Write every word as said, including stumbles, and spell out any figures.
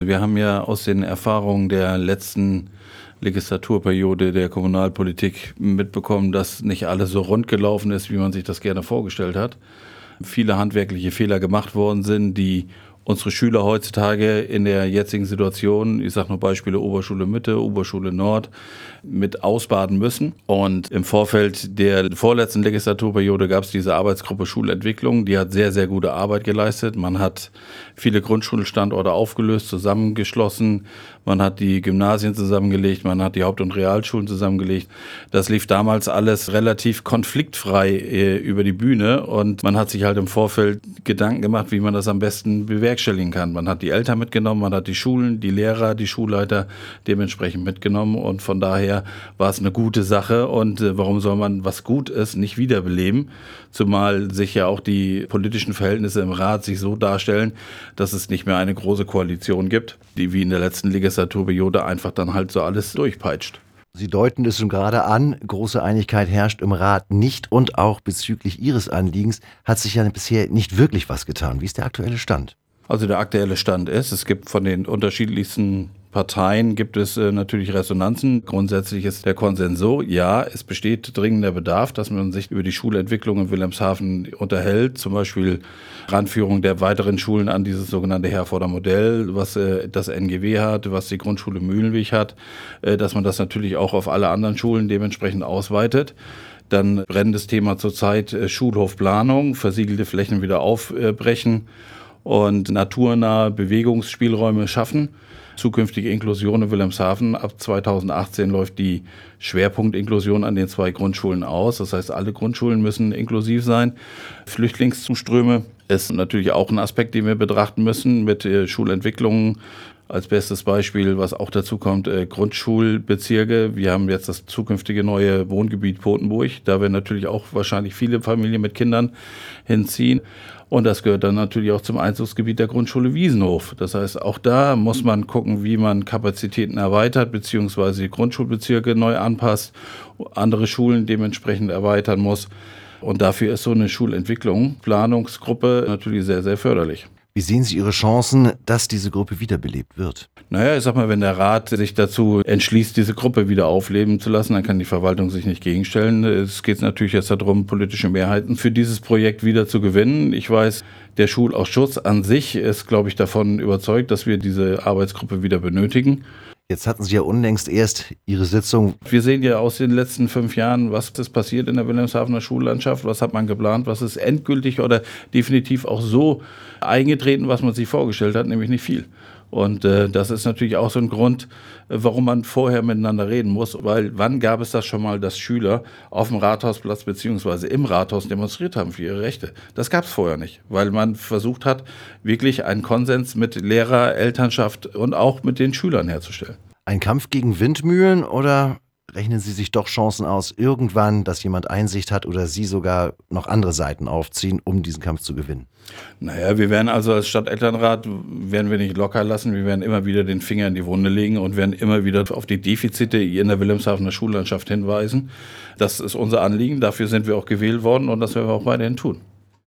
Wir haben ja aus den Erfahrungen der letzten Legislaturperiode der Kommunalpolitik mitbekommen, dass nicht alles so rund gelaufen ist, wie man sich das gerne vorgestellt hat. Viele handwerkliche Fehler gemacht worden sind, die unsere Schüler heutzutage in der jetzigen Situation, ich sage nur Beispiele Oberschule Mitte, Oberschule Nord, mit ausbaden müssen. Und im Vorfeld der vorletzten Legislaturperiode gab es diese Arbeitsgruppe Schulentwicklung, die hat sehr, sehr gute Arbeit geleistet. Man hat viele Grundschulstandorte aufgelöst, zusammengeschlossen, man hat die Gymnasien zusammengelegt, man hat die Haupt- und Realschulen zusammengelegt. Das lief damals alles relativ konfliktfrei äh, über die Bühne und man hat sich halt im Vorfeld Gedanken gemacht, wie man das am besten bewerkstelligen kann. Man hat die Eltern mitgenommen, man hat die Schulen, die Lehrer, die Schulleiter dementsprechend mitgenommen und von daher war es eine gute Sache und äh, warum soll man, was gut ist, nicht wiederbeleben, zumal sich ja auch die politischen Verhältnisse im Rat sich so darstellen, dass es nicht mehr eine große Koalition gibt, die wie in der letzten Legislaturperiode einfach dann halt so alles durchpeitscht. Sie deuten es schon gerade an, große Einigkeit herrscht im Rat nicht und auch bezüglich Ihres Anliegens hat sich ja bisher nicht wirklich was getan. Wie ist der aktuelle Stand? Also der aktuelle Stand ist, es gibt von den unterschiedlichsten Parteien gibt es äh, natürlich Resonanzen. Grundsätzlich ist der Konsens so, ja, es besteht dringender Bedarf, dass man sich über die Schulentwicklung in Wilhelmshaven unterhält. Zum Beispiel Ranführung der weiteren Schulen an dieses sogenannte Herforder Modell, was äh, das N G W hat, was die Grundschule Mühlenweg hat, äh, dass man das natürlich auch auf alle anderen Schulen dementsprechend ausweitet. Dann brennendes Thema zurzeit äh, Schulhofplanung, versiegelte Flächen wieder aufbrechen und naturnahe Bewegungsspielräume schaffen. Zukünftige Inklusion in Wilhelmshaven. Ab zweitausendachtzehn läuft die Schwerpunktinklusion an den zwei Grundschulen aus. Das heißt, alle Grundschulen müssen inklusiv sein. Flüchtlingszuströme ist natürlich auch ein Aspekt, den wir betrachten müssen mit äh, Schulentwicklungen. Als bestes Beispiel, was auch dazu kommt, äh, Grundschulbezirke. Wir haben jetzt das zukünftige neue Wohngebiet Potenburg. Da werden natürlich auch wahrscheinlich viele Familien mit Kindern hinziehen. Und das gehört dann natürlich auch zum Einzugsgebiet der Grundschule Wiesenhof. Das heißt, auch da muss man gucken, wie man Kapazitäten erweitert, beziehungsweise die Grundschulbezirke neu anpasst, andere Schulen dementsprechend erweitern muss. Und dafür ist so eine Schulentwicklung, Planungsgruppe natürlich sehr, sehr förderlich. Wie sehen Sie Ihre Chancen, dass diese Gruppe wiederbelebt wird? Naja, ich sag mal, wenn der Rat sich dazu entschließt, diese Gruppe wieder aufleben zu lassen, dann kann die Verwaltung sich nicht gegenstellen. Es geht natürlich jetzt darum, politische Mehrheiten für dieses Projekt wieder zu gewinnen. Ich weiß, der Schulausschuss an sich ist, glaube ich, davon überzeugt, dass wir diese Arbeitsgruppe wieder benötigen. Jetzt hatten Sie ja unlängst erst Ihre Sitzung. Wir sehen ja aus den letzten fünf Jahren, was ist passiert in der Wilhelmshavener Schullandschaft, was hat man geplant, was ist endgültig oder definitiv auch so eingetreten, was man sich vorgestellt hat, nämlich nicht viel. Und äh, das ist natürlich auch so ein Grund, äh, warum man vorher miteinander reden muss, weil wann gab es das schon mal, dass Schüler auf dem Rathausplatz beziehungsweise im Rathaus demonstriert haben für ihre Rechte? Das gab es vorher nicht, weil man versucht hat, wirklich einen Konsens mit Lehrer, Elternschaft und auch mit den Schülern herzustellen. Ein Kampf gegen Windmühlen oder rechnen Sie sich doch Chancen aus, irgendwann, dass jemand Einsicht hat oder Sie sogar noch andere Seiten aufziehen, um diesen Kampf zu gewinnen? Naja, wir werden also als Stadtelternrat, werden wir nicht locker lassen, wir werden immer wieder den Finger in die Wunde legen und werden immer wieder auf die Defizite in der Wilhelmshavener Schullandschaft hinweisen. Das ist unser Anliegen, dafür sind wir auch gewählt worden und das werden wir auch weiterhin tun.